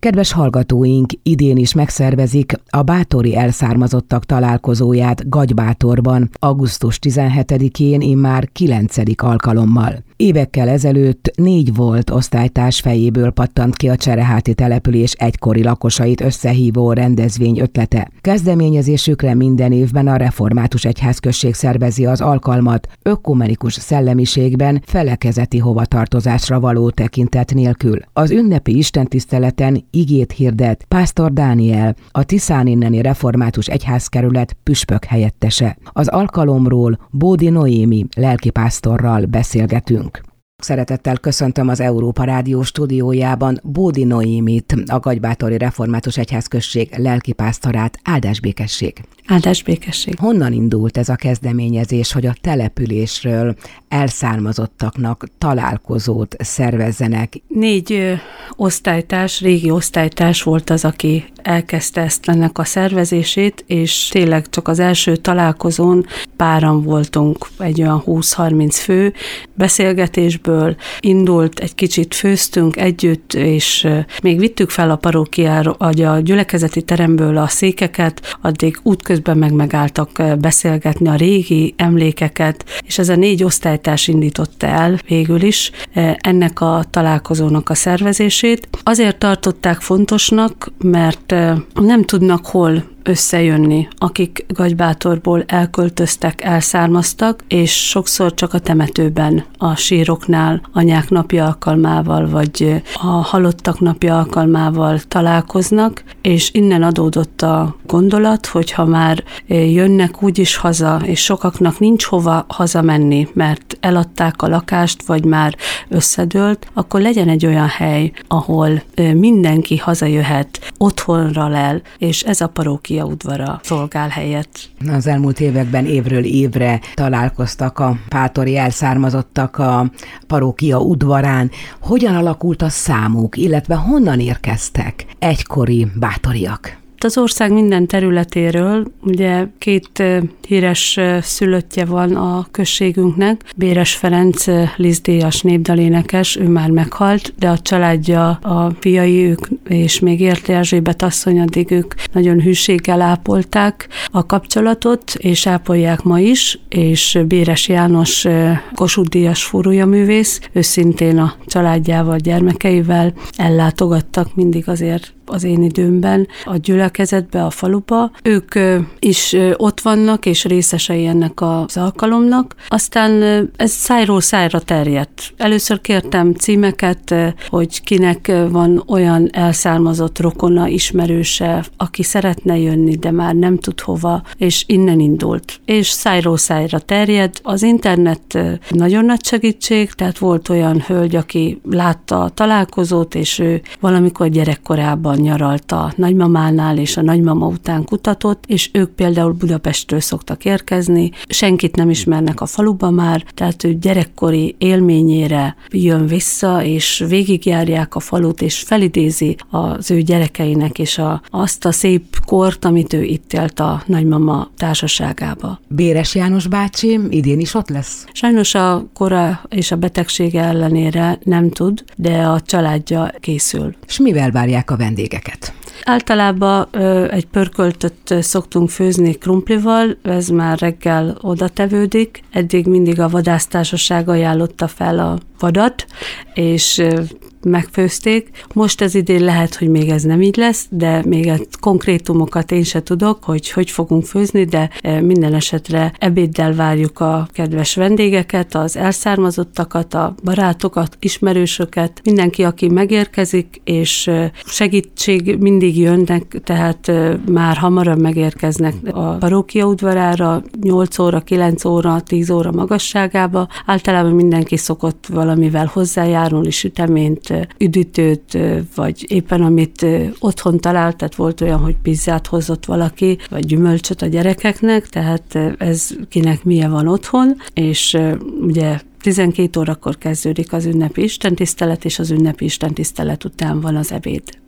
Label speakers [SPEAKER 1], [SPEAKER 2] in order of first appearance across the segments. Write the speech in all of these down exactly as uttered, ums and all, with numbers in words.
[SPEAKER 1] Kedves hallgatóink, idén is megszervezik a bátori elszármazottak találkozóját Gagybátorban, augusztus tizenhetedikén immár kilencedik alkalommal. Évekkel ezelőtt négy volt osztálytárs fejéből pattant ki a Csereháti település egykori lakosait összehívó rendezvény ötlete. Kezdeményezésükre minden évben a Református Egyházközség szervezi az alkalmat, ökumenikus szellemiségben, felekezeti hovatartozásra való tekintet nélkül. Az ünnepi istentiszteleten igét hirdet Pásztor Dániel, a Tiszán inneni Református Egyházkerület püspök helyettese. Az alkalomról Bódi Noémi lelkipásztorral beszélgetünk. Szeretettel köszöntöm az Európa Rádió stúdiójában Bódi Noémit, a Gagybátori Református Egyházközség lelkipásztorát. Áldás békesség!
[SPEAKER 2] Áldás békesség!
[SPEAKER 1] Honnan indult ez a kezdeményezés, hogy a településről elszármazottaknak találkozót szervezzenek?
[SPEAKER 2] Négy ö, osztálytárs, régi osztálytárs volt az, aki elkezdte ezt ennek a szervezését, és tényleg csak az első találkozón páran voltunk, egy olyan húsz-harminc fő. Beszélgetésből indult, egy kicsit főztünk együtt, és még vittük fel a parókiára, vagy a gyülekezeti teremből a székeket, addig útközben meg megálltak beszélgetni a régi emlékeket, és ez a négy osztálytárs indította el végül is ennek a találkozónak a szervezését. Azért tartották fontosnak, mert nem tudnak hol összejönni, akik Gagybátorból elköltöztek, elszármaztak, és sokszor csak a temetőben, a síroknál, anyák napja alkalmával, vagy a halottak napja alkalmával találkoznak, és innen adódott a gondolat, hogy ha már jönnek úgyis haza, és sokaknak nincs hova hazamenni, mert eladták a lakást, vagy már összedőlt, akkor legyen egy olyan hely, ahol mindenki hazajöhet, otthonra lel, és ez a parókia udvara szolgál helyet.
[SPEAKER 1] Az elmúlt években évről évre találkoztak a pátori elszármazottak a parókia udvarán. Hogyan alakult a számuk, illetve honnan érkeztek egykori bátoriak?
[SPEAKER 2] Az ország minden területéről, ugye két híres szülöttje van a községünknek, Béres Ferenc liszdíjas népdalénekes, ő már meghalt, de a családja, a fiai, ők, és még Érte Erzsébet asszony, addig ők nagyon hűséggel ápolták a kapcsolatot, és ápolják ma is, és Béres János Kossuth-díjas fúrójaművész, ő szintén a családjával, gyermekeivel ellátogattak mindig azért az én időmben a gyülekezetbe, a faluba. Ők is ott vannak, és részesei ennek az alkalomnak. Aztán ez szájról szájra terjedt. Először kértem címeket, hogy kinek van olyan elszármazott rokona, ismerőse, aki szeretne jönni, de már nem tud hova, és innen indult. És szájról szájra terjed. Az internet nagyon nagy segítség, tehát volt olyan hölgy, aki látta a találkozót, és ő valamikor gyerekkorában nyaralt a nagymamánál, és a nagymama után kutatott, és ők például Budapestről szoktak érkezni, senkit nem ismernek a faluba már, tehát ő gyerekkori élményére jön vissza, és végigjárják a falut, és felidézi az ő gyerekeinek, és a, azt a szép kort, amit ő itt élt a nagymama társaságába.
[SPEAKER 1] Béres János bácsi idén is ott lesz?
[SPEAKER 2] Sajnos a kora és a betegsége ellenére nem tud, de a családja készül.
[SPEAKER 1] És mivel várják a vendégeket?
[SPEAKER 2] Általában ö, egy pörköltöt szoktunk főzni krumplival, ez már reggel oda tevődik. Eddig mindig a vadásztársaság ajánlotta fel a vadat, és ö, megfőzték. Most ez idén lehet, hogy még ez nem így lesz, de még egy konkrétumokat én se tudok, hogy hogy fogunk főzni, de minden esetre ebéddel várjuk a kedves vendégeket, az elszármazottakat, a barátokat, ismerősöket, mindenki, aki megérkezik, és segítség mindig jönnek, tehát már hamarabb megérkeznek a parókia udvarára, nyolc óra, kilenc óra, tíz óra magasságába. Általában mindenki szokott valamivel hozzájárulni, süteményt, üdítőt, vagy éppen amit otthon talált, tehát volt olyan, hogy pizzát hozott valaki, vagy gyümölcsöt a gyerekeknek, tehát ez kinek milyen van otthon, és ugye tizenkét órakor kezdődik az ünnepi istentisztelet, és az ünnepi istentisztelet után van az ebéd.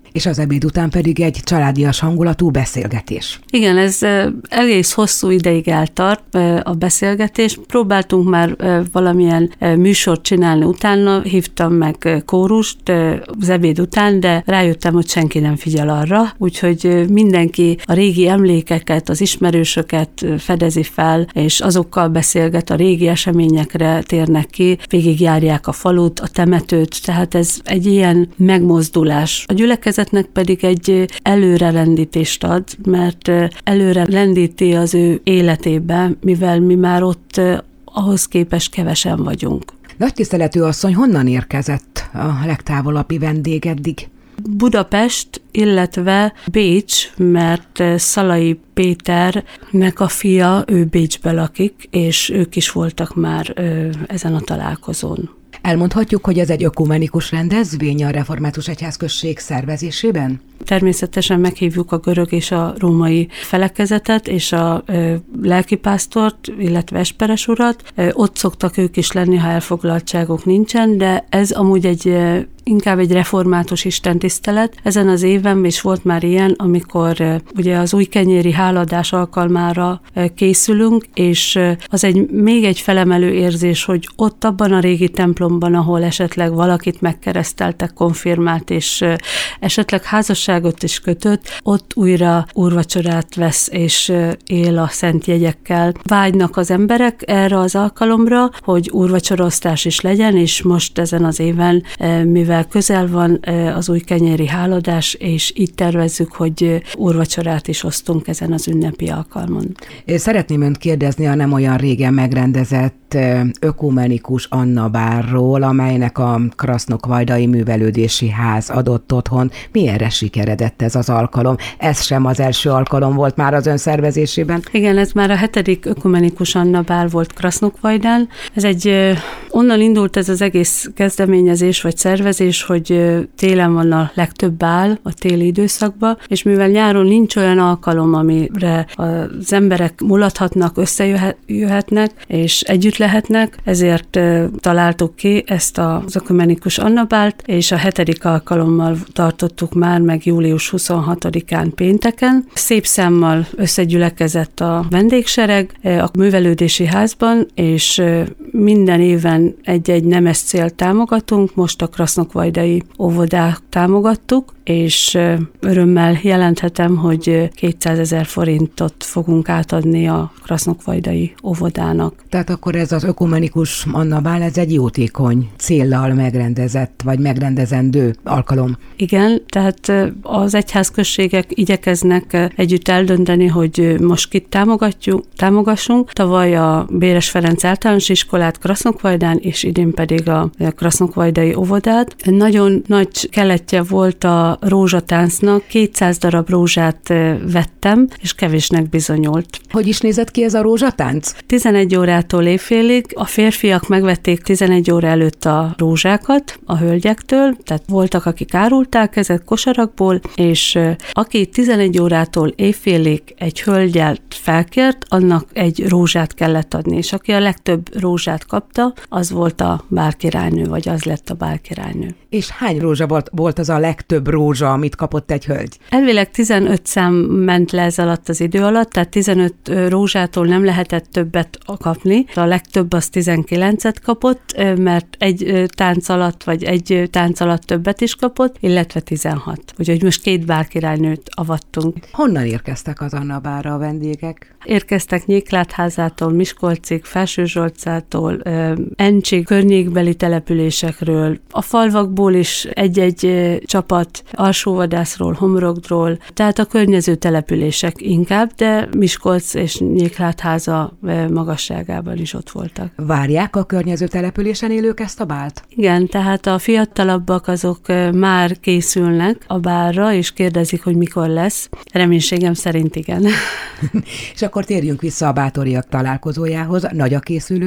[SPEAKER 1] És az ebéd után pedig egy családias hangulatú beszélgetés.
[SPEAKER 2] Igen, ez egész hosszú ideig eltart a beszélgetés. Próbáltunk már valamilyen műsort csinálni utána, hívtam meg kórust az ebéd után, de rájöttem, hogy senki nem figyel arra, úgyhogy mindenki a régi emlékeket, az ismerősöket fedezi fel, és azokkal beszélget, a régi eseményekre térnek ki, végigjárják a falut, a temetőt, tehát ez egy ilyen megmozdulás. A gyülekezetnek pedig egy előrelendítést ad, mert előre lendíti az ő életébe, mivel mi már ott ahhoz képest kevesen vagyunk.
[SPEAKER 1] Nagy tiszteletű asszony, honnan érkezett a legtávolabbi vendég eddig?
[SPEAKER 2] Budapest, illetve Bécs, mert Szalai Péternek a fia, ő Bécsbe lakik, és ők is voltak már ezen a találkozón.
[SPEAKER 1] Elmondhatjuk, hogy ez egy ökumenikus rendezvény a Református Egyházközség szervezésében?
[SPEAKER 2] Természetesen meghívjuk a görög és a római felekezetet, és a ö, lelkipásztort, illetve esperes urat. Ö, ott szoktak ők is lenni, ha elfoglaltságok nincsen, de ez amúgy egy ö, inkább egy református istentisztelet. Ezen az éven is volt már ilyen, amikor ö, ugye az újkenyéri háladás alkalmára ö, készülünk, és ö, az egy még egy felemelő érzés, hogy ott abban a régi templomban, ahol esetleg valakit megkereszteltek, konfirmált, és ö, esetleg házasságot is kötött, ott újra úrvacsorát vesz és él a szent jegyekkel. Vágynak az emberek erre az alkalomra, hogy úrvacsoroztás is legyen, és most ezen az éven, mivel közel van az újkenyéri háladás, és így tervezzük, hogy úrvacsorát is osztunk ezen az ünnepi alkalmon.
[SPEAKER 1] Szeretném önt kérdezni a nem olyan régen megrendezett ökumenikus Annabárról, amelynek a Krasznokvajdai Művelődési Ház adott otthon. Milyenre sikeredett ez az alkalom? Ez sem az első alkalom volt már az ön szervezésében?
[SPEAKER 2] Igen, ez már a hetedik ökumenikus Annabár volt Krasznokvajdán. Ez egy, onnan indult ez az egész kezdeményezés vagy szervezés, hogy télen van a legtöbb bál a téli időszakban, és mivel nyáron nincs olyan alkalom, amire az emberek mulathatnak, összejöhetnek, és együtt lehetnek, ezért találtuk ki ezt az ökumenikus Annabált, és a hetedik alkalommal tartottuk már meg július huszonhatodikán pénteken. Szép számmal összegyülekezett a vendégsereg a művelődési házban, és minden éven egy-egy nemes célt támogatunk, most a krasznokvajdai óvodát támogattuk, és örömmel jelenthetem, hogy kétszázezer forintot fogunk átadni a krasznokvajdai óvodának.
[SPEAKER 1] Tehát akkor ez az ökumenikus Annabál, ez egy jótékony céllal megrendezett, vagy megrendezendő alkalom.
[SPEAKER 2] Igen, tehát az egyházközségek igyekeznek együtt eldönteni, hogy most kit támogatjuk, támogassunk. Tavaly a Béres Ferenc általános iskolát Krasznokvajdán, és idén pedig a krasznokvajdai óvodát. Nagyon nagy keletje volt a rózsatáncnak, kétszáz darab rózsát vettem, és kevésnek bizonyult.
[SPEAKER 1] Hogy is nézett ki ez a rózsatánc?
[SPEAKER 2] tizenegy órától éjfélig a férfiak megvették tizenegy óra előtt a rózsákat a hölgyektől, tehát voltak, akik árulták ezek kosarakból, és aki tizenegy órától éjfélig egy hölgyet felkért, annak egy rózsát kellett adni, és aki a legtöbb rózsát kapta, az volt a bálkirálynő, vagy az lett a bálkirálynő.
[SPEAKER 1] És hány rózsa volt, volt az a legtöbb rózsa, amit kapott egy hölgy?
[SPEAKER 2] Elvileg tizenöt szám ment le ez alatt az idő alatt, tehát tizenöt rózsától nem lehetett többet kapni. A legtöbb az tizenkilencet kapott, mert egy tánc alatt, vagy egy tánc alatt többet is kapott, illetve tizenhat. Úgyhogy most két bálkirálynőt avattunk.
[SPEAKER 1] Honnan érkeztek az Annabárra a vendégek?
[SPEAKER 2] Érkeztek Nyéklátházától, Miskolcig, Felsőzsolcától, Encsig, környékbeli településekről, a falvakból is egy-egy csapat, Alsóvadászról, Homorogdról, tehát a környező települések inkább, de Miskolc és Nyéklátháza magasságában is ott voltak.
[SPEAKER 1] Várják a környező településen élők ezt a bált?
[SPEAKER 2] Igen, tehát a fiatalabbak azok már készülnek a bálra, és kérdezik, hogy mikor lesz. Reménységem szerint igen.
[SPEAKER 1] És akkor térjünk vissza a bátoriak találkozójához. Nagy a készülődés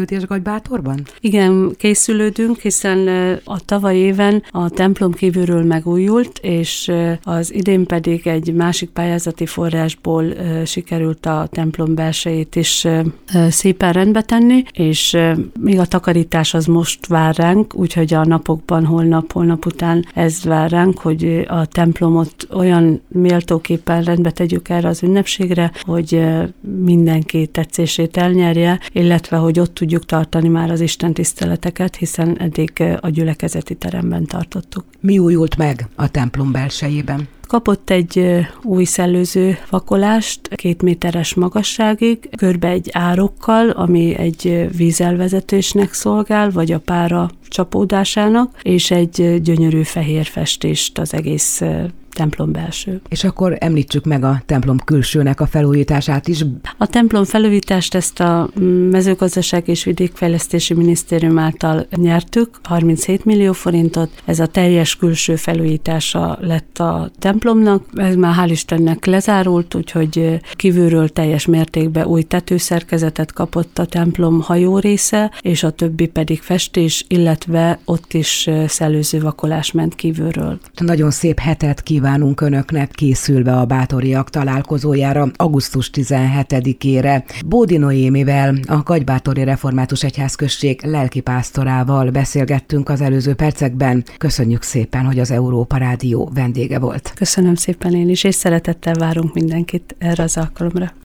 [SPEAKER 1] Gadbátorban?
[SPEAKER 2] Igen, készülődünk, hiszen a tavaly éven a templom kívülről megújult, és az idén pedig egy másik pályázati forrásból sikerült a templom belsejét is szépen rendbe tenni, és még a takarítás az most vár ránk, úgyhogy a napokban, holnap, holnap után ez vár ránk, hogy a templomot olyan méltóképpen rendbe tegyük erre az ünnepségre, hogy mindenki tetszését elnyerje, illetve hogy ott tudjuk tartani már az Isten tiszteleteket, hiszen eddig a gyülekezeti teremben tartottuk.
[SPEAKER 1] Mi újult meg a templom belsejében?
[SPEAKER 2] Kapott egy új szellőző vakolást, két méteres magasságig, körbe egy árokkal, ami egy vízelvezetésnek szolgál, vagy a pára csapódásának, és egy gyönyörű fehér festést az egész templom belső.
[SPEAKER 1] És akkor említsük meg a templom külsőnek a felújítását is.
[SPEAKER 2] A templom felújítást ezt a Mezőgazdaság és Vidékfejlesztési Minisztérium által nyertük, harminchét millió forintot. Ez a teljes külső felújítása lett a templomnak. Ez már hál' Istennek lezárult, úgyhogy kívülről teljes mértékben új tetőszerkezetet kapott a templom hajó része, és a többi pedig festés, illetve ott is szellőzővakolás ment kívülről.
[SPEAKER 1] Nagyon szép hetet kívánunk Önöknek, készülve a bátoriak találkozójára augusztus tizenhetedikére. Bódi Noémivel, a Gadbátori Református Egyházközség lelkipásztorával beszélgettünk az előző percekben. Köszönjük szépen, hogy az Európa Rádió vendége volt.
[SPEAKER 2] Köszönöm szépen én is, és szeretettel várunk mindenkit erre az alkalomra.